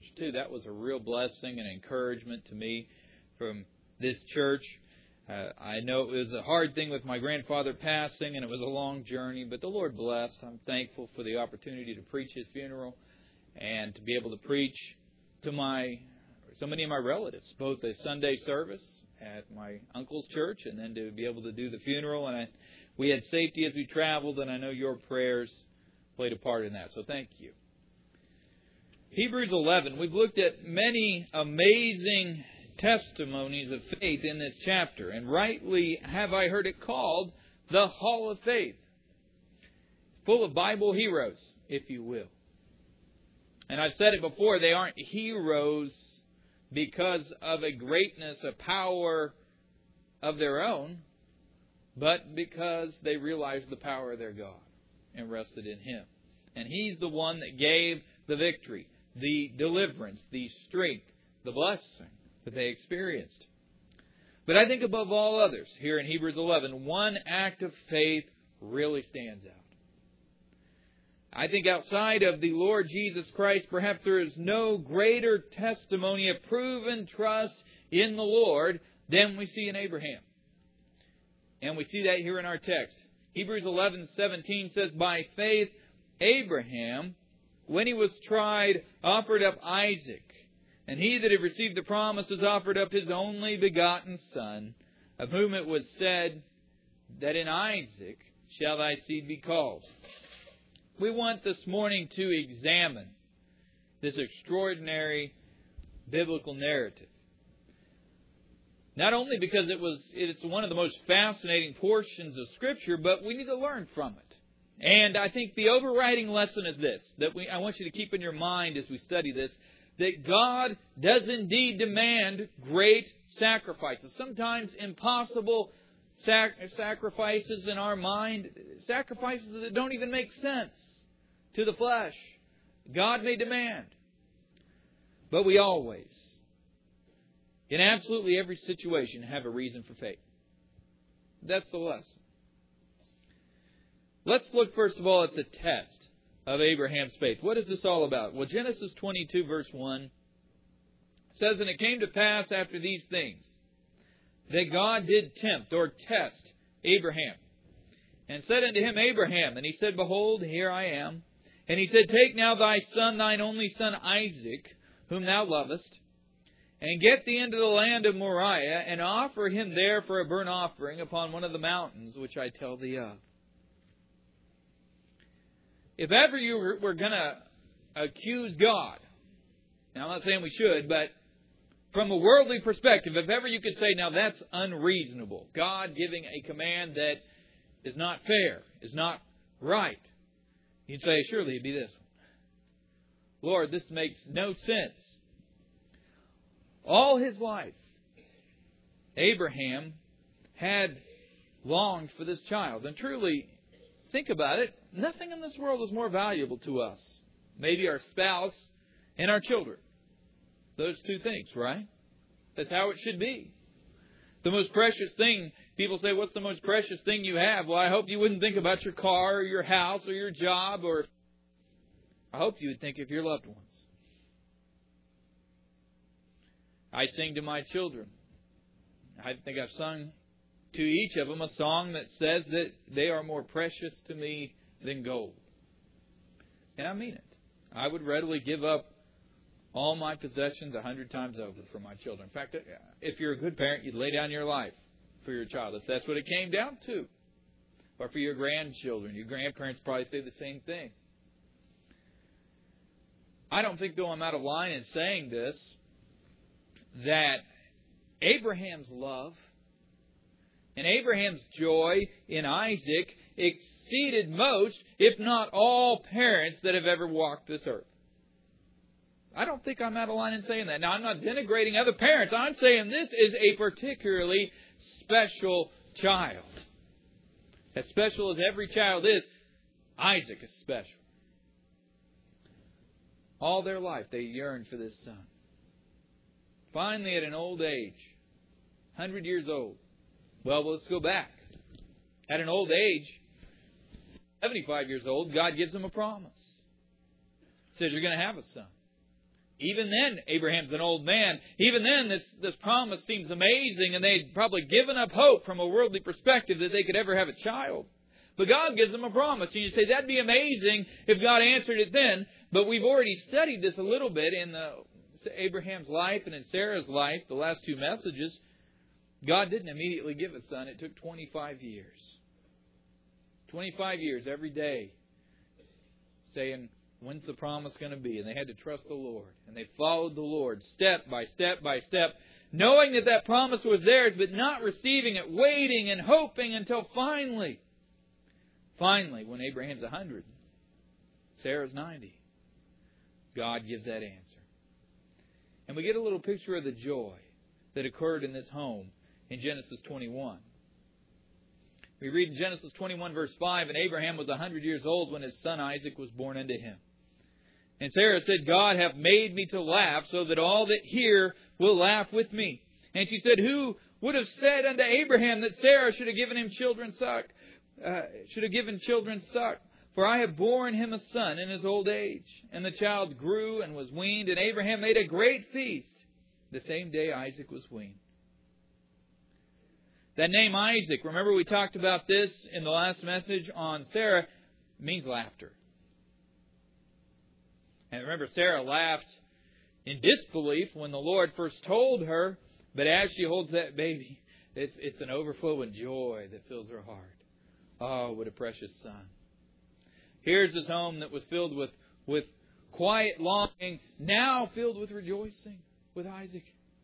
too. That was a real blessing and encouragement to me from this church. I know it was a hard thing with my grandfather passing, and it was a long journey, but the Lord blessed. I'm thankful for the opportunity to preach his funeral and to be able to preach to so many of my relatives, both a Sunday service at my uncle's church and then to be able to do the funeral. And we had safety as we traveled, and I know your prayers played a part in that. So thank you. Hebrews 11. We've looked at many amazing testimonies of faith in this chapter, and rightly have I heard it called the Hall of Faith. Full of Bible heroes, if you will. And I've said it before, they aren't heroes because of a greatness, a power of their own, but because they realized the power of their God and rested in Him. And He's the one that gave the victory, the deliverance, the strength, the blessing that they experienced. But I think above all others, here in Hebrews 11, one act of faith really stands out. I think outside of the Lord Jesus Christ, perhaps there is no greater testimony of proven trust in the Lord than we see in Abraham. And we see that here in our text. Hebrews 11:17 says, "By faith Abraham, when he was tried, offered up Isaac. And he that had received the promises offered up his only begotten Son, of whom it was said that in Isaac shall thy seed be called." We want this morning to examine this extraordinary biblical narrative. Not only because it's one of the most fascinating portions of Scripture, but we need to learn from it. And I think the overriding lesson is this, that I want you to keep in your mind as we study this, that God does indeed demand great sacrifices. Sometimes impossible sacrifices in our mind, sacrifices that don't even make sense to the flesh. God may demand. But we always, in absolutely every situation, have a reason for faith. That's the lesson. Let's look first of all at the test of Abraham's faith. What is this all about? Well, Genesis 22 verse 1 says, "And it came to pass after these things, that God did tempt," or test, "Abraham, and said unto him, Abraham, and he said, Behold, here I am. And he said, Take now thy son, thine only son Isaac, whom thou lovest, and get thee into the land of Moriah, and offer him there for a burnt offering upon one of the mountains which I tell thee of." If ever you were going to accuse God, now I'm not saying we should, but from a worldly perspective, if ever you could say, now that's unreasonable, God giving a command that is not fair, is not right, you'd say, surely it'd be this one. Lord, this makes no sense. All his life, Abraham had longed for this child. And truly, think about it, nothing in this world is more valuable to us. Maybe our spouse and our children. Those two things, right? That's how it should be. The most precious thing, people say, what's the most precious thing you have? Well, I hope you wouldn't think about your car or your house or your job, or I hope you would think of your loved ones. I sing to my children. I think I've sung to each of them a song that says that they are more precious to me than gold. And I mean it. I would readily give up all my possessions 100 times over for my children. In fact, if you're a good parent, you'd lay down your life for your child, if that's what it came down to. Or for your grandchildren. Your grandparents probably say the same thing. I don't think, though I'm out of line in saying this, that Abraham's love and Abraham's joy in Isaac exceeded most, if not all, parents that have ever walked this earth. I don't think I'm out of line in saying that. Now, I'm not denigrating other parents. I'm saying this is a particularly special child. As special as every child is, Isaac is special. All their life they yearned for this son. Finally, at an old age, 100 years old. Well, let's go back. At an old age, 75 years old, God gives him a promise. He says, you're going to have a son. Even then, Abraham's an old man. Even then, this promise seems amazing, and they'd probably given up hope from a worldly perspective that they could ever have a child. But God gives them a promise. And you say, that'd be amazing if God answered it then. But we've already studied this a little bit in Abraham's life and in Sarah's life, the last two messages. God didn't immediately give a son. It took 25 years. 25 years every day saying, when's the promise going to be? And they had to trust the Lord. And they followed the Lord step by step by step, knowing that that promise was theirs, but not receiving it, waiting and hoping until finally, when Abraham's 100, Sarah's 90, God gives that answer. And we get a little picture of the joy that occurred in this home in Genesis 21. We read in Genesis 21 verse 5, and Abraham was 100 years old when his son Isaac was born unto him. And Sarah said, God hath made me to laugh, so that all that hear will laugh with me. And she said, who would have said unto Abraham that Sarah should have given children suck? For I have borne him a son in his old age. And the child grew and was weaned, and Abraham made a great feast. The same day Isaac was weaned. That name Isaac, remember we talked about this in the last message on Sarah, means laughter. And remember, Sarah laughed in disbelief when the Lord first told her, but as she holds that baby, it's an overflowing joy that fills her heart. Oh, what a precious son. Here's this home that was filled with quiet longing, now filled with rejoicing with Isaac.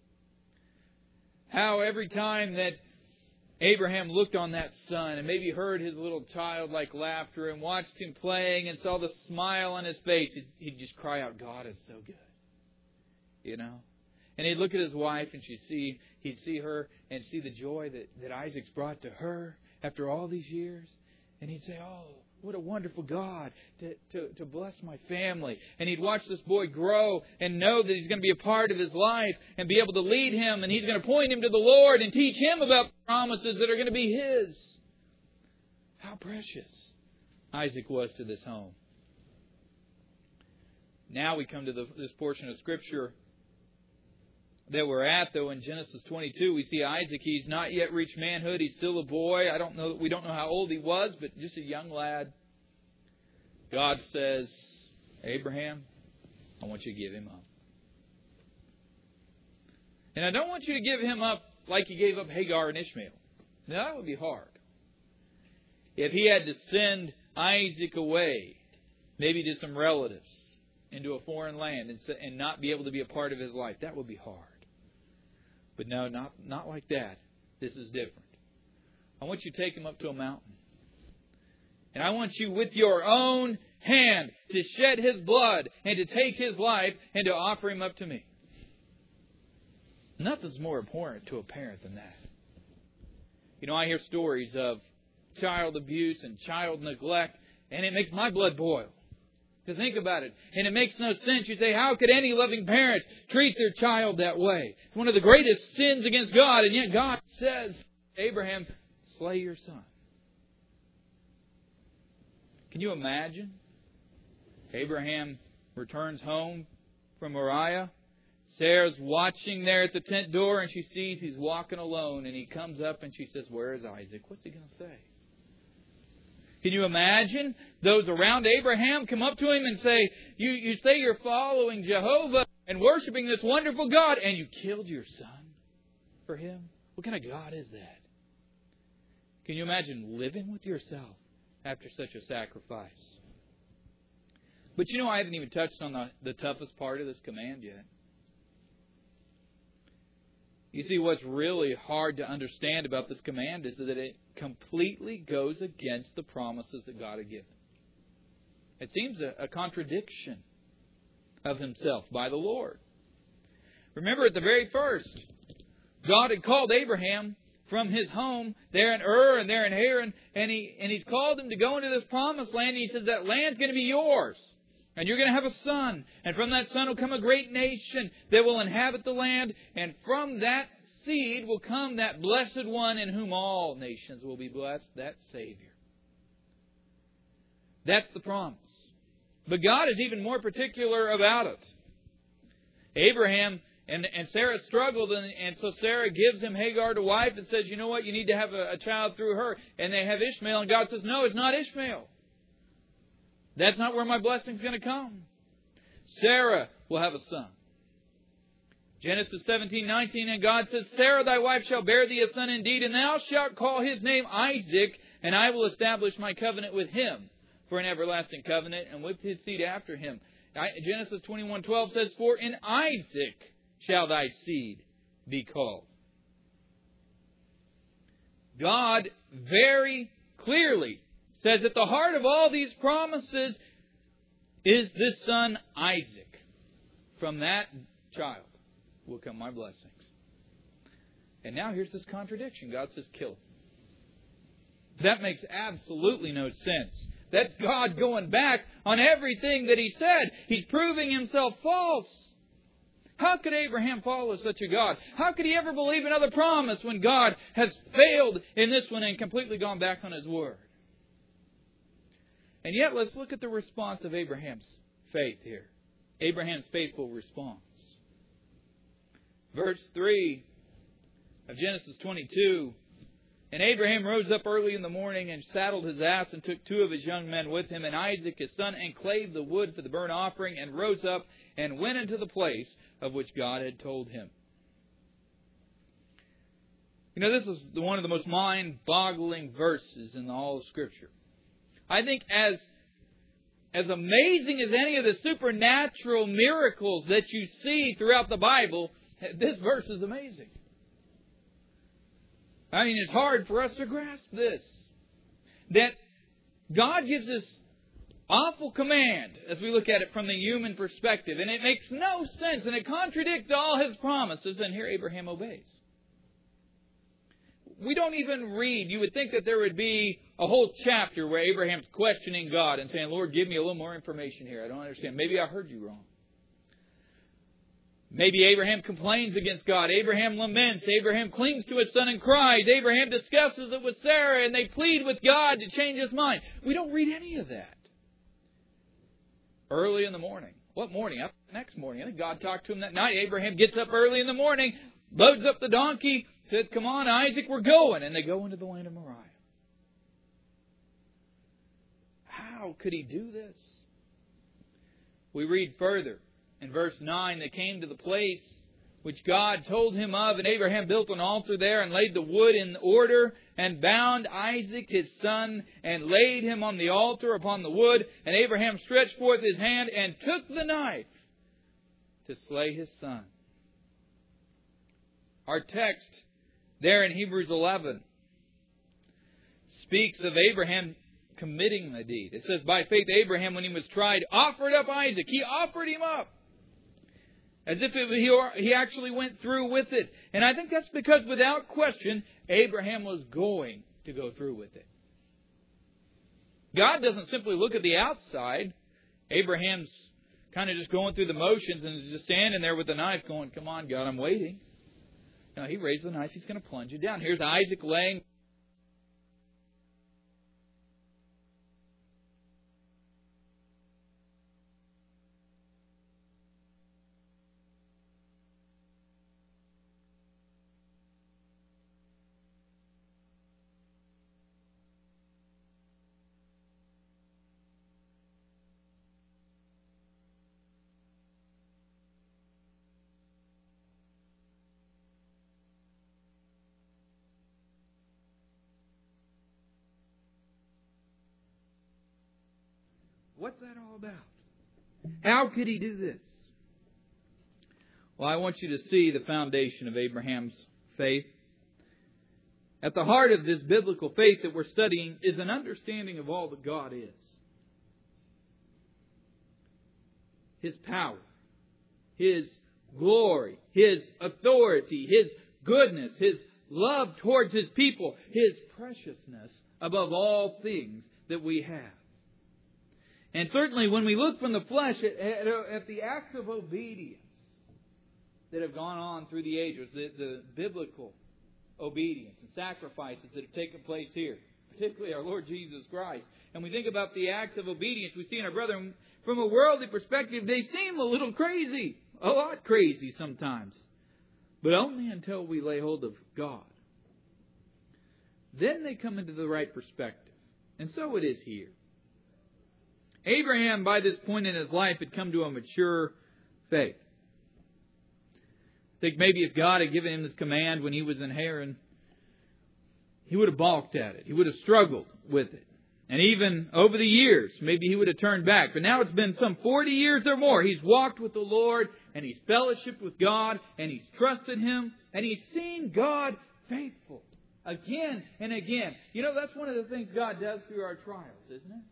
How every time that Abraham looked on that son and maybe heard his little childlike laughter and watched him playing and saw the smile on his face, he'd just cry out, God is so good. You know? And he'd look at his wife and he'd see her and see the joy that Isaac's brought to her after all these years. And he'd say, oh, what a wonderful God to bless my family. And he'd watch this boy grow and know that he's going to be a part of his life and be able to lead him. And he's going to point him to the Lord and teach him about the promises that are going to be his. How precious Isaac was to this home. Now we come to this portion of Scripture that we're at, though, in Genesis 22. We see Isaac. He's not yet reached manhood. He's still a boy. We don't know how old he was, but just a young lad. God says, Abraham, I want you to give him up. And I don't want you to give him up like you gave up Hagar and Ishmael. Now, that would be hard. If he had to send Isaac away, maybe to some relatives, into a foreign land and not be able to be a part of his life, that would be hard. But no, not like that. This is different. I want you to take him up to a mountain. And I want you with your own hand to shed his blood and to take his life and to offer him up to me. Nothing's more abhorrent to a parent than that. You know, I hear stories of child abuse and child neglect, and it makes my blood boil to think about it. And it makes no sense. You say, how could any loving parent treat their child that way? It's one of the greatest sins against God. And yet God says, Abraham, slay your son. Can you imagine? Abraham returns home from Moriah. Sarah's watching there at the tent door, and she sees he's walking alone. And he comes up and she says, where is Isaac? What's he going to say? Can you imagine those around Abraham come up to him and say, you say you're following Jehovah and worshiping this wonderful God, and you killed your son for him? What kind of God is that? Can you imagine living with yourself after such a sacrifice? But you know, I haven't even touched on the toughest part of this command yet. You see, what's really hard to understand about this command is that it completely goes against the promises that God had given. It seems a contradiction of Himself by the Lord. Remember at the very first, God had called Abraham from his home there in Ur and there in Haran, and He's called him to go into this promised land. And He says that land's going to be yours. And you're going to have a son. And from that son will come a great nation that will inhabit the land. And from that seed will come that blessed one in whom all nations will be blessed, that Savior. That's the promise. But God is even more particular about it. Abraham and Sarah struggled, and so Sarah gives him Hagar to wife and says, you know what, you need to have a child through her. And they have Ishmael, and God says, no, it's not Ishmael. That's not where my blessing's going to come. Sarah will have a son. Genesis 17:19, and God says, Sarah thy wife shall bear thee a son indeed, and thou shalt call his name Isaac, and I will establish my covenant with him for an everlasting covenant, and with his seed after him. Genesis 21:12 says, for in Isaac shall thy seed be called. God very clearly says at the heart of all these promises is this son Isaac. From that child will come my blessings. And now here's this contradiction. God says, kill him. That makes absolutely no sense. That's God going back on everything that He said. He's proving Himself false. How could Abraham follow such a God? How could he ever believe another promise when God has failed in this one and completely gone back on His word? And yet, let's look at the response of Abraham's faith here. Abraham's faithful response. Verse 3 of Genesis 22. And Abraham rose up early in the morning and saddled his ass and took 2 of his young men with him and Isaac his son and clave the wood for the burnt offering and rose up and went into the place of which God had told him. You know, this is one of the most mind-boggling verses in all of Scripture. I think as amazing as any of the supernatural miracles that you see throughout the Bible, this verse is amazing. I mean, it's hard for us to grasp this. That God gives us awful command as we look at it from the human perspective. And it makes no sense and it contradicts all His promises. And here Abraham obeys. We don't even read. You would think that there would be a whole chapter where Abraham's questioning God and saying, Lord, give me a little more information here. I don't understand. Maybe I heard you wrong. Maybe Abraham complains against God. Abraham laments. Abraham clings to his son and cries. Abraham discusses it with Sarah and they plead with God to change his mind. We don't read any of that. Early in the morning. What morning? Up next morning. I think God talked to him that night. Abraham gets up early in the morning, loads up the donkey, said, come on, Isaac, we're going. And they go into the land of Moriah. How could he do this? We read further. In verse 9, they came to the place which God told him of, and Abraham built an altar there and laid the wood in order and bound Isaac his son and laid him on the altar upon the wood. And Abraham stretched forth his hand and took the knife to slay his son. Our text there in Hebrews 11 speaks of Abraham committing the deed. It says, by faith Abraham, when he was tried, offered up Isaac. He offered him up. As if he actually went through with it. And I think that's because, without question, Abraham was going to go through with it. God doesn't simply look at the outside. Abraham's kind of just going through the motions and is just standing there with the knife going, come on, God, I'm waiting. No, he raised the knife. He's going to plunge it down. Here's Isaac laying. What's that all about? How could he do this? Well, I want you to see the foundation of Abraham's faith. At the heart of this biblical faith that we're studying is an understanding of all that God is. His power, His glory, His authority, His goodness, His love towards His people, His preciousness above all things that we have. And certainly when we look from the flesh at the acts of obedience that have gone on through the ages, the biblical obedience and sacrifices that have taken place here, particularly our Lord Jesus Christ, and we think about the acts of obedience we see in our brethren, from a worldly perspective, they seem a little crazy. a lot crazy sometimes, but only until we lay hold of God. Then they come into the right perspective. And so it is here. Abraham, by this point in his life, had come to a mature faith. I think maybe if God had given him this command when he was in Haran, he would have balked at it. He would have struggled with it. And even over the years, maybe he would have turned back. But now it's been some 40 years or more. He's walked with the Lord, and he's fellowshiped with God, and he's trusted Him, and he's seen God faithful again and again. You know, that's one of the things God does through our trials, isn't it?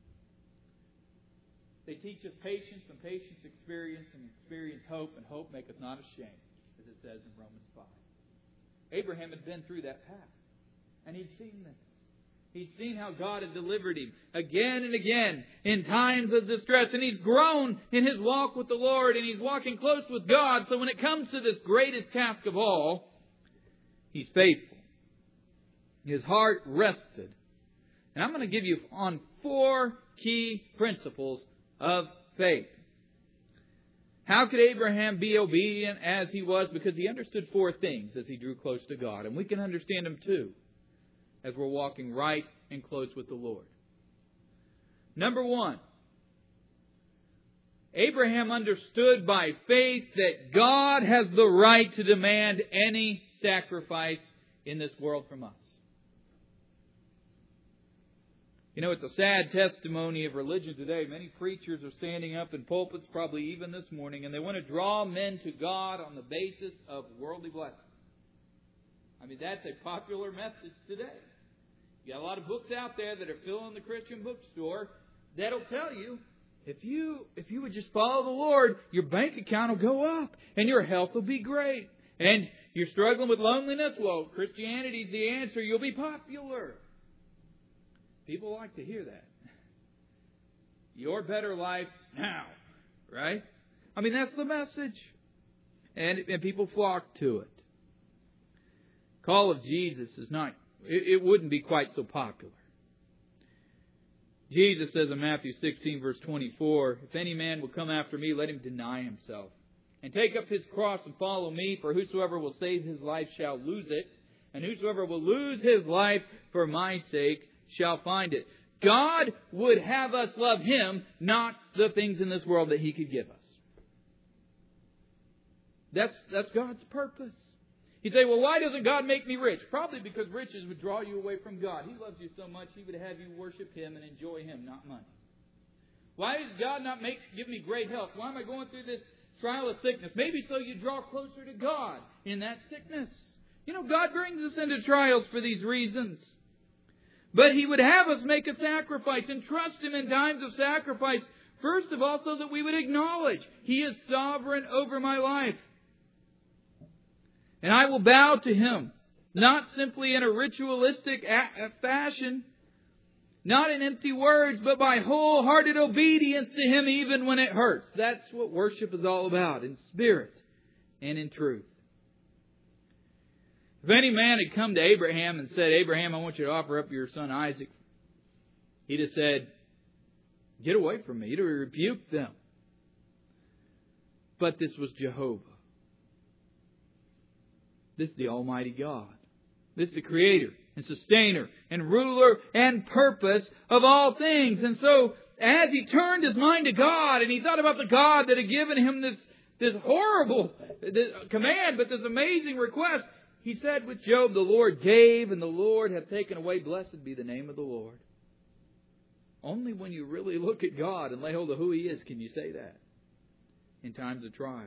They teach us patience, and patience experience, and experience hope, and hope maketh not ashamed, as it says in Romans 5. Abraham had been through that path, and he'd seen this. He'd seen how God had delivered him again and again in times of distress. And he's grown in his walk with the Lord, and he's walking close with God. So when it comes to this greatest task of all, he's faithful. His heart rested. And I'm going to give you on 4 key principles of faith. How could Abraham be obedient as he was? Because he understood 4 things as he drew close to God. And we can understand them too, as we're walking right and close with the Lord. Number 1, Abraham understood by faith that God has the right to demand any sacrifice in this world from us. You know, it's a sad testimony of religion today. Many preachers are standing up in pulpits, probably even this morning, and they want to draw men to God on the basis of worldly blessings. I mean, that's a popular message today. You got a lot of books out there that are filling the Christian bookstore that'll tell you, if you would just follow the Lord, your bank account will go up and your health will be great. And you're struggling with loneliness? Well, Christianity's the answer. You'll be popular. People like to hear that. Your better life now, right? I mean, that's the message. And people flock to it. Call of Jesus is not, it wouldn't be quite so popular. Jesus says in Matthew 16, verse 24, if any man will come after me, let him deny himself and take up his cross and follow me. For whosoever will save his life shall lose it, and whosoever will lose his life for my sake shall find it. God would have us love Him, not the things in this world that He could give us. That's God's purpose. You say, well, why doesn't God make me rich? Probably because riches would draw you away from God. He loves you so much, He would have you worship Him and enjoy Him, not money. Why does God not give me great health? Why am I going through this trial of sickness? Maybe so you draw closer to God in that sickness. You know, God brings us into trials for these reasons. But He would have us make a sacrifice and trust Him in times of sacrifice. First of all, so that we would acknowledge He is sovereign over my life. And I will bow to Him, not simply in a ritualistic fashion, not in empty words, but by wholehearted obedience to Him even when it hurts. That's what worship is all about, in spirit and in truth. If any man had come to Abraham and said, Abraham, I want you to offer up your son Isaac, he'd have said, get away from me. He'd have rebuked them. But this was Jehovah. This is the Almighty God. This is the Creator and Sustainer and Ruler and Purpose of all things. And so, as he turned his mind to God and he thought about the God that had given him this horrible command, but this amazing request, he said with Job, the Lord gave and the Lord hath taken away. Blessed be the name of the Lord. Only when you really look at God and lay hold of who He is can you say that in times of trial.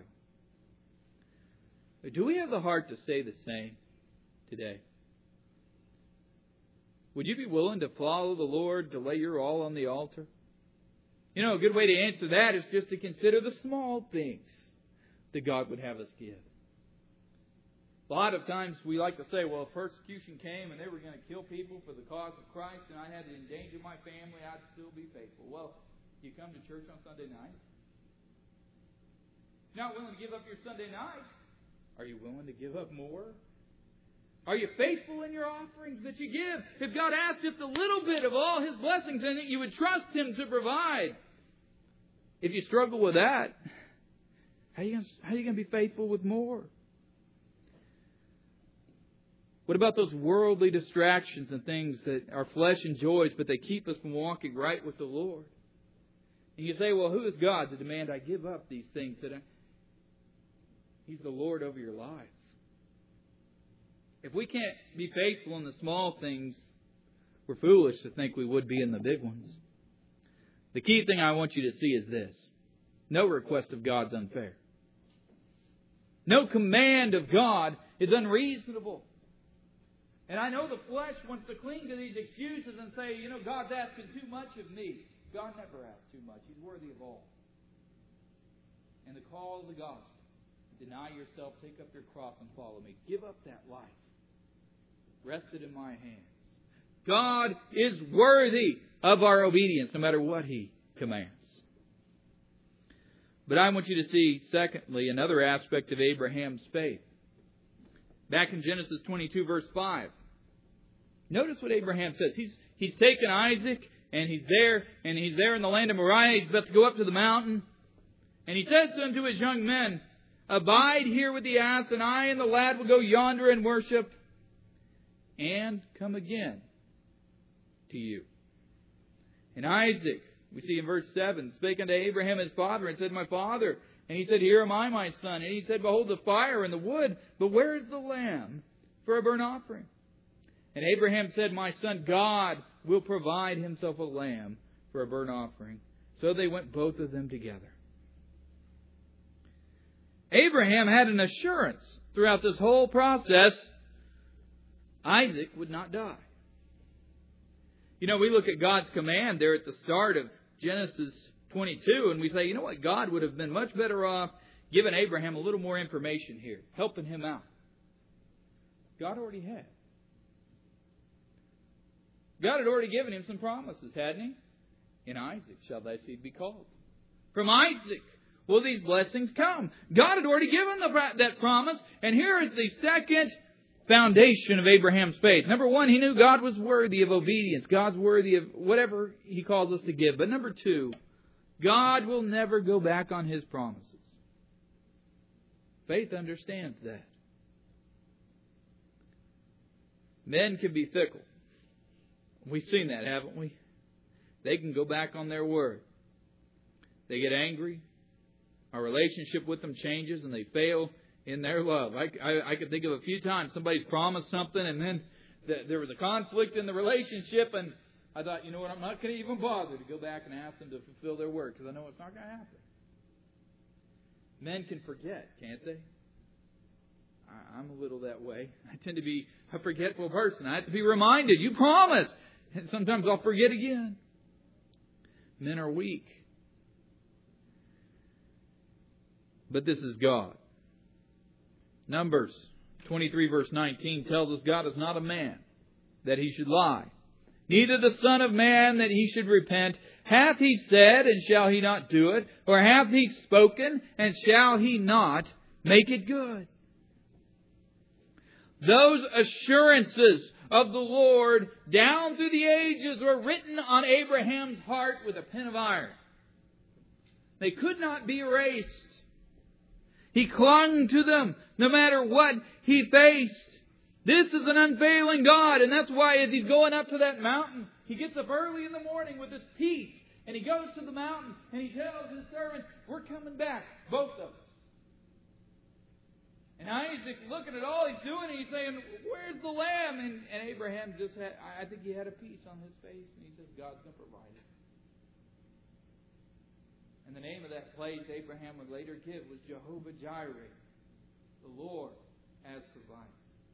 Do we have the heart to say the same today? Would you be willing to follow the Lord, to lay your all on the altar? You know, a good way to answer that is just to consider the small things that God would have us give. A lot of times we like to say, well, if persecution came and they were going to kill people for the cause of Christ and I had to endanger my family, I'd still be faithful. Well, you come to church on Sunday night. You're not willing to give up your Sunday night. Are you willing to give up more? Are you faithful in your offerings that you give? If God asked just a little bit of all His blessings in it, you would trust Him to provide. If you struggle with that, How are you going to be faithful with more? What about those worldly distractions and things that our flesh enjoys, but they keep us from walking right with the Lord? And you say, well, who is God to demand I give up these things? He's the Lord over your life. If we can't be faithful in the small things, we're foolish to think we would be in the big ones. The key thing I want you to see is this. No request of God's unfair. No command of God is unreasonable. And I know the flesh wants to cling to these excuses and say, God's asking too much of me. God never asks too much. He's worthy of all. And the call of the gospel, deny yourself, take up your cross and follow me. Give up that life. Rest it in my hands. God is worthy of our obedience, no matter what He commands. But I want you to see, secondly, another aspect of Abraham's faith. Back in Genesis 22, verse 5. Notice what Abraham says. He's taken Isaac, and he's there in the land of Moriah. He's about to go up to the mountain. And he says unto his young men, abide here with the ass, and I and the lad will go yonder and worship, and come again to you. And Isaac, we see in verse 7, spake unto Abraham his father, and said, my father. And he said, here am I, my son. And he said, behold the fire and the wood, but where is the lamb for a burnt offering? And Abraham said, my son, God will provide Himself a lamb for a burnt offering. So they went both of them together. Abraham had an assurance throughout this whole process, Isaac would not die. We look at God's command there at the start of Genesis 22, and we say, what? God would have been much better off giving Abraham a little more information here, helping him out. God already had. God had already given him some promises, hadn't He? In Isaac shall thy seed be called. From Isaac will these blessings come. God had already given that promise, and here is the second foundation of Abraham's faith. Number one, he knew God was worthy of obedience. God's worthy of whatever He calls us to give. But number two, God will never go back on His promises. Faith understands that. Men can be fickle. We've seen that, haven't we? They can go back on their word. They get angry. Our relationship with them changes and they fail in their love. I could think of a few times somebody's promised something and then there was a conflict in the relationship, and I thought, what, I'm not going to even bother to go back and ask them to fulfill their word because I know it's not going to happen. Men can forget, can't they? I'm a little that way. I tend to be a forgetful person. I have to be reminded, you promised. And sometimes I'll forget again. Men are weak. But this is God. Numbers 23 verse 19 tells us God is not a man that He should lie, neither the Son of Man that He should repent. Hath He said, and shall He not do it? Or hath He spoken, and shall He not make it good? Those assurances of the Lord down through the ages were written on Abraham's heart with a pen of iron. They could not be erased. He clung to them no matter what he faced. This is an unfailing God, and that's why as he's going up to that mountain, he gets up early in the morning with his peace, and he goes to the mountain, and he tells his servants, we're coming back, both of us. And Isaac looking at all he's doing, and he's saying, where's the lamb? And Abraham I think he had a peace on his face, and he says, God's going to provide it. And the name of that place Abraham would later give was Jehovah Jireh. The Lord has provided.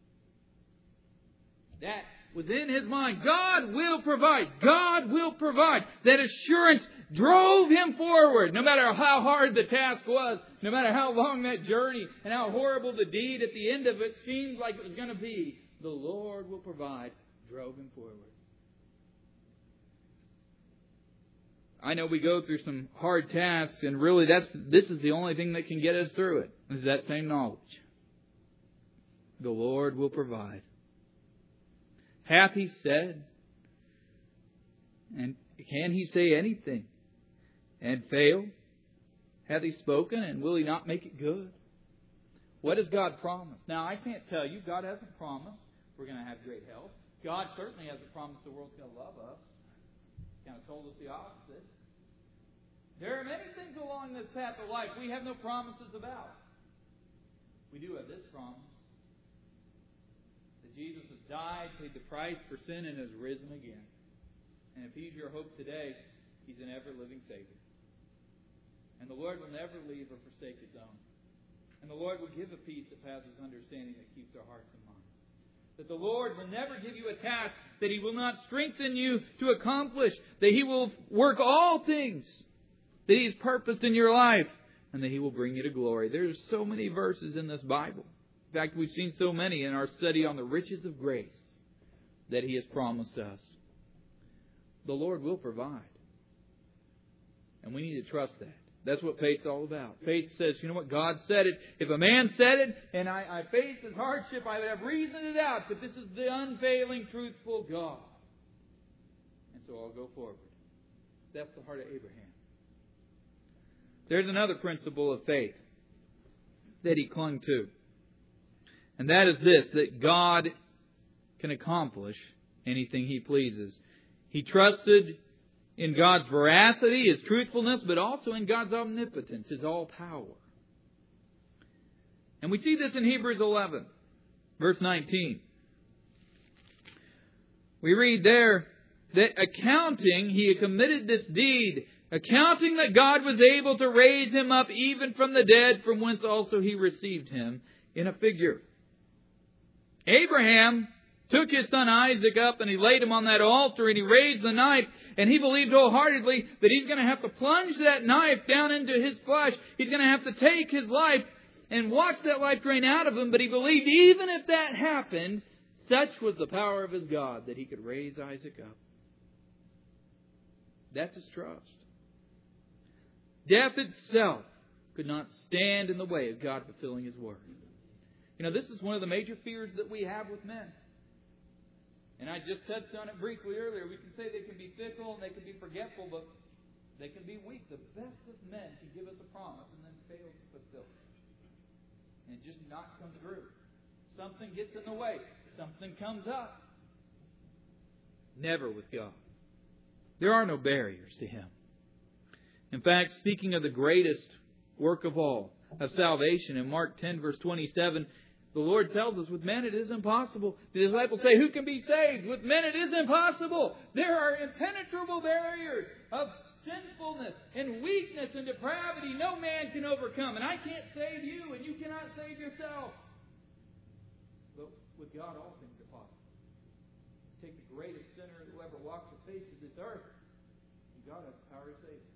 That was in his mind. God will provide. God will provide. That assurance drove him forward. No matter how hard the task was, no matter how long that journey and how horrible the deed at the end of it seemed like it was going to be, the Lord will provide. Drove him forward. I know we go through some hard tasks, and really this is the only thing that can get us through it, is that same knowledge. The Lord will provide. Hath He said? And can He say anything and fail? hath He spoken, and will He not make it good? What has God promised? Now, I can't tell you. God hasn't promised we're going to have great health. God certainly hasn't promised the world's going to love us. He kind of told us the opposite. There are many things along this path of life we have no promises about. We do have this promise. That Jesus has died, paid the price for sin, and has risen again. And if He's your hope today, He's an ever-living Savior. And the Lord will never leave or forsake His own. And the Lord will give a peace that passes understanding that keeps our hearts and minds. That the Lord will never give you a task that He will not strengthen you to accomplish. That He will work all things that He has purposed in your life. And that He will bring you to glory. There's so many verses in this Bible. In fact, we've seen so many in our study on the riches of grace that He has promised us. The Lord will provide. And we need to trust that. That's what faith's all about. Faith says, you know what? God said it. If a man said it and I faced his hardship, I would have reason to doubt. But this is the unfailing, truthful God. And so I'll go forward. That's the heart of Abraham. There's another principle of faith that he clung to. And that is this, that God can accomplish anything He pleases. He trusted in God's veracity, His truthfulness, but also in God's omnipotence, His all-power. And we see this in Hebrews 11, verse 19. We read there that accounting, He committed this deed, accounting that God was able to raise Him up even from the dead, from whence also He received Him in a figure. Abraham took his son Isaac up and he laid him on that altar and he raised the knife. And he believed wholeheartedly that he's going to have to plunge that knife down into his flesh. He's going to have to take his life and watch that life drain out of him. But he believed even if that happened, such was the power of his God that He could raise Isaac up. That's his trust. Death itself could not stand in the way of God fulfilling His word. You know, this is one of the major fears that we have with men. And I just touched on it briefly earlier. We can say they can be fickle and they can be forgetful, but they can be weak. The best of men can give us a promise and then fail to fulfill it. And just not come through. Something gets in the way. Something comes up. Never with God. There are no barriers to Him. In fact, speaking of the greatest work of all, of salvation, in Mark 10, verse 27, the Lord tells us, with men it is impossible. The disciples say, who can be saved? With men it is impossible. There are impenetrable barriers of sinfulness and weakness and depravity no man can overcome. And I can't save you and you cannot save yourself. But with God all things are possible. Take the greatest sinner who ever walked the face of this earth, and God has the power to save him.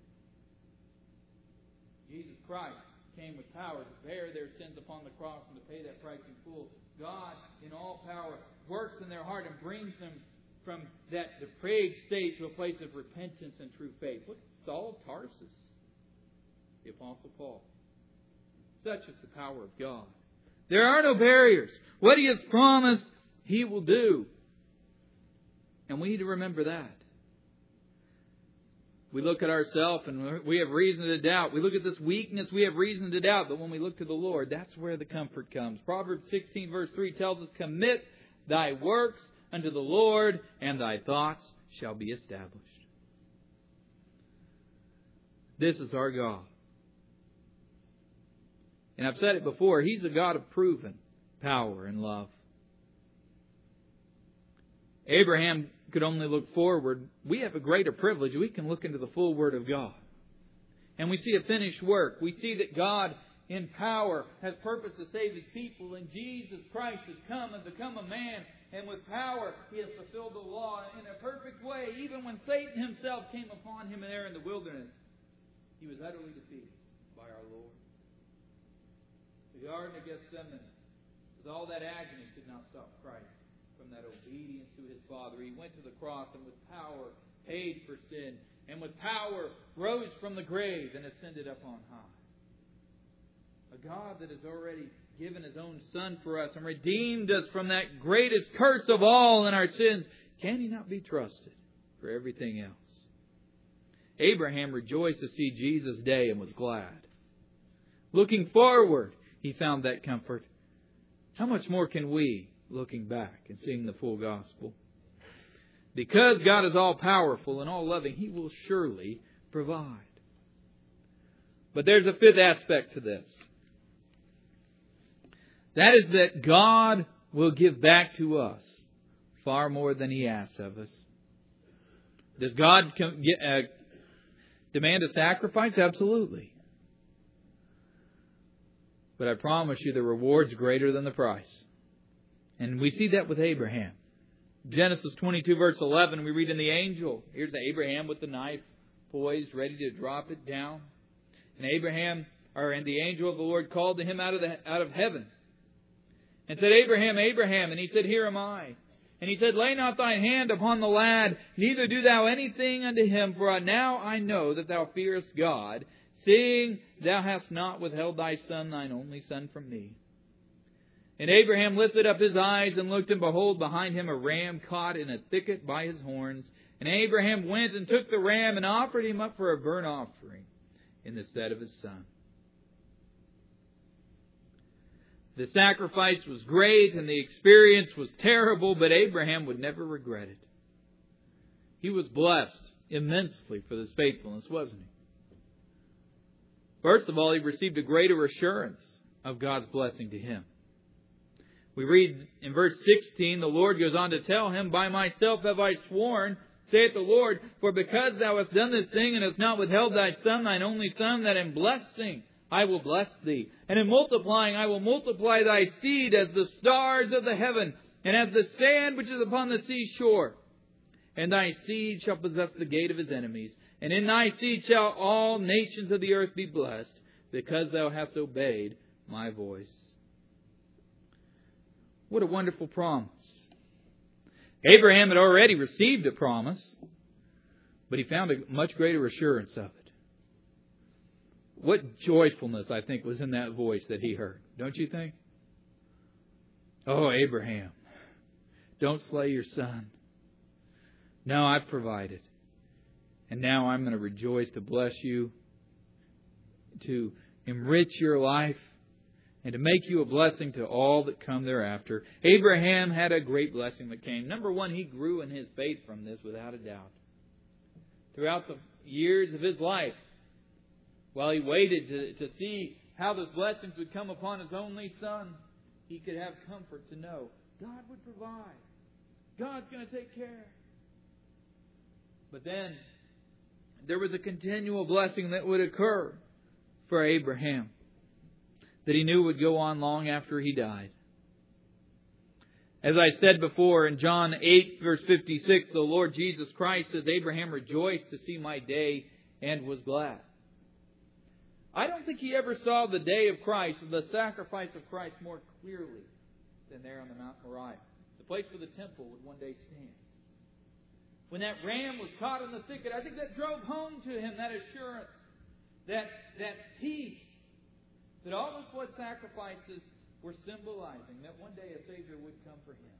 Jesus Christ came with power to bear their sins upon the cross and to pay that price in full. God, in all power, works in their heart and brings them from that depraved state to a place of repentance and true faith. Look at Saul of Tarsus, the Apostle Paul. Such is the power of God. There are no barriers. What He has promised, He will do. And we need to remember that. We look at ourselves and we have reason to doubt. We look at this weakness, we have reason to doubt. But when we look to the Lord, that's where the comfort comes. Proverbs 16 verse 3 tells us, commit thy works unto the Lord, and thy thoughts shall be established. This is our God. And I've said it before, He's a God of proven power and love. Abraham could only look forward. We have a greater privilege. We can look into the full Word of God. And we see a finished work. We see that God in power has purpose to save His people. And Jesus Christ has come and become a man. And with power He has fulfilled the law in a perfect way. Even when Satan himself came upon Him there in the wilderness, He was utterly defeated by our Lord. The Garden of Gethsemane, with all that agony, could not stop Christ from that obedience to His Father. He went to the cross and with power paid for sin. And with power rose from the grave and ascended up on high. A God that has already given His own Son for us and redeemed us from that greatest curse of all in our sins. Can He not be trusted for everything else? Abraham rejoiced to see Jesus' day and was glad. Looking forward, he found that comfort. How much more can we, looking back and seeing the full gospel? Because God is all-powerful and all-loving, He will surely provide. But there's a fifth aspect to this. That is that God will give back to us far more than He asks of us. Does God demand a sacrifice? Absolutely. But I promise you the reward's greater than the price. And we see that with Abraham. Genesis 22 verse 11, we read, in the angel, here's Abraham with the knife poised, ready to drop it down. And the angel of the Lord called to him out of heaven and said, Abraham, Abraham. And he said, Here am I. And he said, Lay not thine hand upon the lad, neither do thou anything unto him, for now I know that thou fearest God, seeing thou hast not withheld thy son, thine only son, from me. And Abraham lifted up his eyes and looked, and behold, behind him a ram caught in a thicket by his horns. And Abraham went and took the ram and offered him up for a burnt offering in the stead of his son. The sacrifice was great and the experience was terrible, but Abraham would never regret it. He was blessed immensely for this faithfulness, wasn't he? First of all, he received a greater assurance of God's blessing to him. We read in verse 16, the Lord goes on to tell him, By myself have I sworn, saith the Lord, for because thou hast done this thing and hast not withheld thy son, thine only son, that in blessing I will bless thee. And in multiplying I will multiply thy seed as the stars of the heaven, and as the sand which is upon the seashore. And thy seed shall possess the gate of his enemies. And in thy seed shall all nations of the earth be blessed, because thou hast obeyed my voice. What a wonderful promise. Abraham had already received a promise, but he found a much greater assurance of it. What joyfulness, I think, was in that voice that he heard. Don't you think? Oh, Abraham, don't slay your son. No, I've provided. And now I'm going to rejoice to bless you, to enrich your life, and to make you a blessing to all that come thereafter. Abraham had a great blessing that came. Number one, he grew in his faith from this without a doubt. Throughout the years of his life, while he waited to see how those blessings would come upon his only son, he could have comfort to know God would provide. God's going to take care. But then there was a continual blessing that would occur for Abraham that he knew would go on long after he died. As I said before, in John 8, verse 56, the Lord Jesus Christ says, Abraham rejoiced to see my day and was glad. I don't think he ever saw the day of Christ, the sacrifice of Christ, more clearly than there on the Mount Moriah, the place where the temple would one day stand. When that ram was caught in the thicket, I think that drove home to him that assurance, that peace, that all those blood sacrifices were symbolizing that one day a Savior would come for him.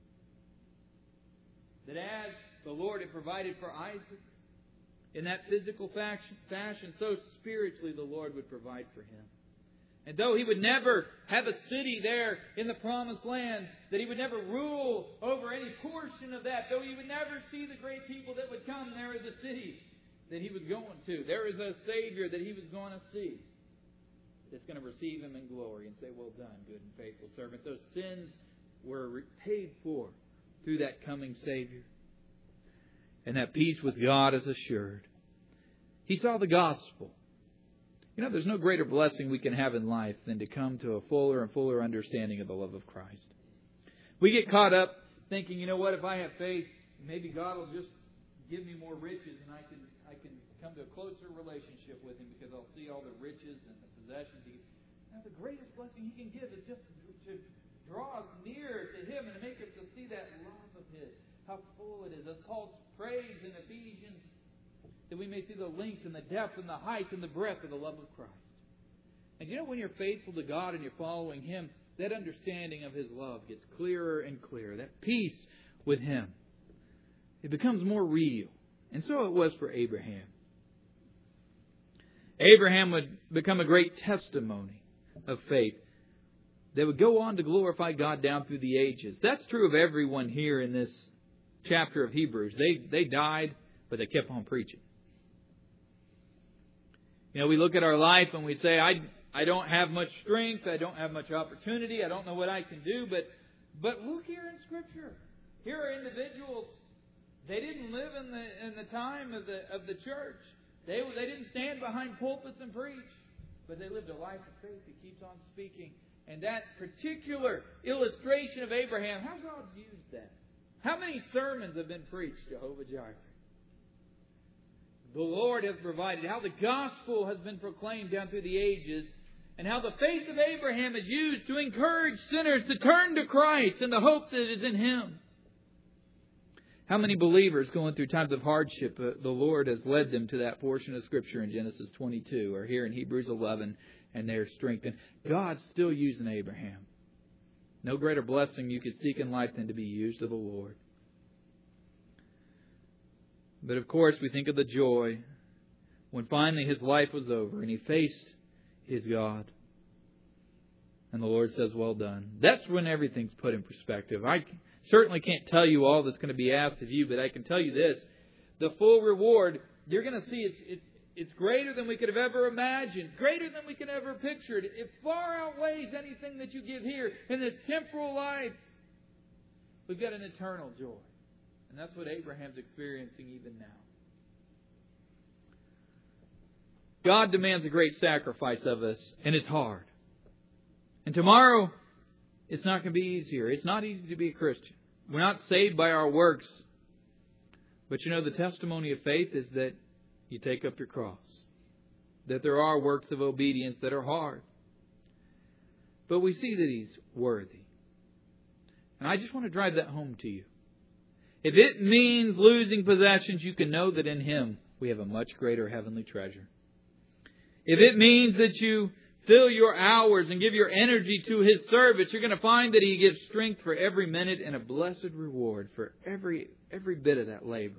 That as the Lord had provided for Isaac in that physical fashion, so spiritually the Lord would provide for him. And though he would never have a city there in the promised land, that he would never rule over any portion of that, though he would never see the great people that would come, there is a city that he was going to. There is a Savior that he was going to see, that's going to receive him in glory and say, Well done, good and faithful servant. Those sins were paid for through that coming Savior. And that peace with God is assured. He saw the gospel. You know, there's no greater blessing we can have in life than to come to a fuller and fuller understanding of the love of Christ. We get caught up thinking, you know what, if I have faith, maybe God will just give me more riches and I can come to a closer relationship with Him because I'll see all the riches and the possessions. Now, the greatest blessing He can give is just to draw us near to Him and to make us to see that love of His, how full it is. As Paul prays in Ephesians, that we may see the length and the depth and the height and the breadth of the love of Christ. And you know, when you're faithful to God and you're following Him, that understanding of His love gets clearer and clearer. That peace with Him, it becomes more real. And so it was for Abraham. Abraham would become a great testimony of faith that would go on to glorify God down through the ages. That's true of everyone here in this chapter of Hebrews. They died, but they kept on preaching. We look at our life and we say, I don't have much strength, I don't have much opportunity, I don't know what I can do, but look here in Scripture. Here are individuals. They didn't live in the time of the church. They didn't stand behind pulpits and preach, but they lived a life of faith that keeps on speaking. And that particular illustration of Abraham, how God's used that. How many sermons have been preached, Jehovah Jireh? The Lord has provided. How the gospel has been proclaimed down through the ages. And how the faith of Abraham is used to encourage sinners to turn to Christ and the hope that is in Him. How many believers going through times of hardship, the Lord has led them to that portion of Scripture in Genesis 22 or here in Hebrews 11, and they're strengthened. God's still using Abraham. No greater blessing you could seek in life than to be used of the Lord. But of course, we think of the joy when finally his life was over and he faced his God. And the Lord says, well done. That's when everything's put in perspective. I certainly can't tell you all that's going to be asked of you, but I can tell you this. The full reward, you're going to see it's greater than we could have ever imagined, greater than we could have ever pictured. It far outweighs anything that you give here in this temporal life. We've got an eternal joy. And that's what Abraham's experiencing even now. God demands a great sacrifice of us, and it's hard. And tomorrow, it's not going to be easier. It's not easy to be a Christian. We're not saved by our works. But the testimony of faith is that you take up your cross. That there are works of obedience that are hard. But we see that He's worthy. And I just want to drive that home to you. If it means losing possessions, you can know that in Him we have a much greater heavenly treasure. If it means that you fill your hours and give your energy to His service, you're going to find that He gives strength for every minute and a blessed reward for every bit of that labor.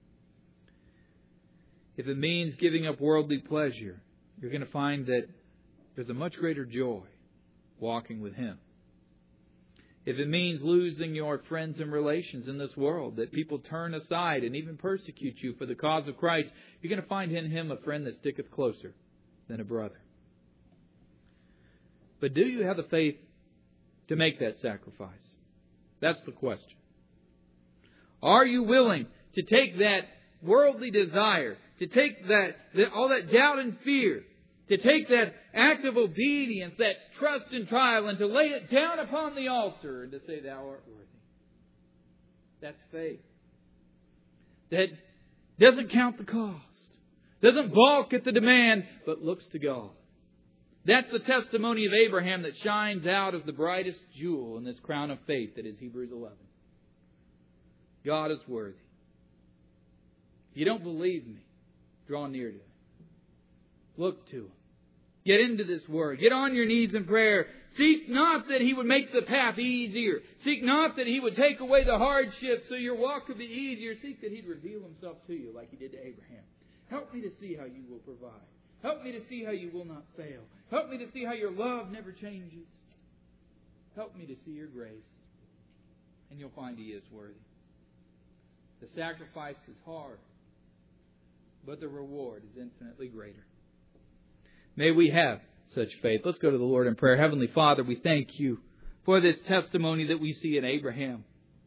If it means giving up worldly pleasure, you're going to find that there's a much greater joy walking with Him. If it means losing your friends and relations in this world, that people turn aside and even persecute you for the cause of Christ, you're going to find in Him a friend that sticketh closer than a brother. But do you have the faith to make that sacrifice? That's the question. Are you willing to take that worldly desire, to take all that doubt and fear, to take that act of obedience, that trust and trial, and to lay it down upon the altar and to say, Thou art worthy? That's faith. That doesn't count the cost, doesn't balk at the demand, but looks to God. That's the testimony of Abraham that shines out of the brightest jewel in this crown of faith that is Hebrews 11. God is worthy. If you don't believe me, draw near to Him. Look to Him. Get into this Word. Get on your knees in prayer. Seek not that He would make the path easier. Seek not that He would take away the hardship so your walk could be easier. Seek that He'd reveal Himself to you like He did to Abraham. Help me to see how You will provide. Help me to see how You will not fail. Help me to see how Your love never changes. Help me to see Your grace. And you'll find He is worthy. The sacrifice is hard, but the reward is infinitely greater. May we have such faith. Let's go to the Lord in prayer. Heavenly Father, we thank You for this testimony that we see in Abraham.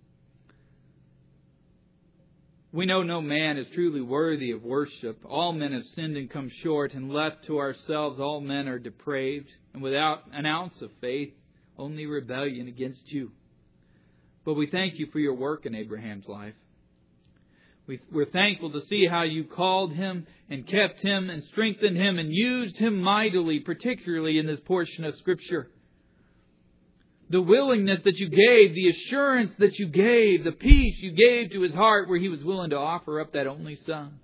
We know no man is truly worthy of worship. All men have sinned and come short, and left to ourselves all men are depraved, and without an ounce of faith, only rebellion against You. But we thank You for Your work in Abraham's life. We're thankful to see how You called him and kept him and strengthened him and used him mightily, particularly in this portion of Scripture. The willingness that You gave, the assurance that You gave, the peace You gave to his heart where he was willing to offer up that only son.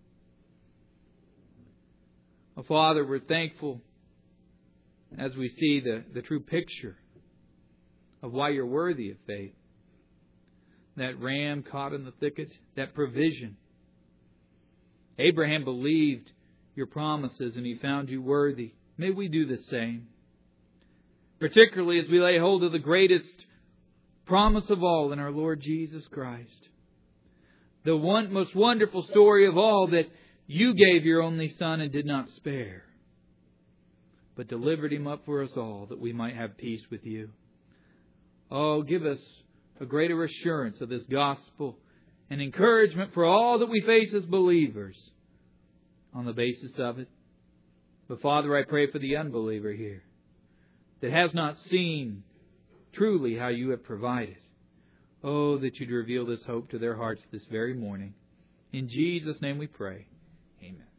Oh, Father, we're thankful as we see the true picture of why You're worthy of faith. That ram caught in the thicket, that provision. Abraham believed your promises and He found you worthy, may we do the same. Particularly as we lay hold of the greatest promise of all in our Lord Jesus Christ. The most wonderful story of all, that you gave your only Son and did not spare, but delivered Him up for us all, that we might have peace with you. Oh, give us a greater assurance of this gospel and encouragement for all that we face as believers on the basis of it. But Father, I pray for the unbeliever here that has not seen truly how you have provided. Oh, that you'd reveal this hope to their hearts this very morning. In Jesus' name we pray. Amen.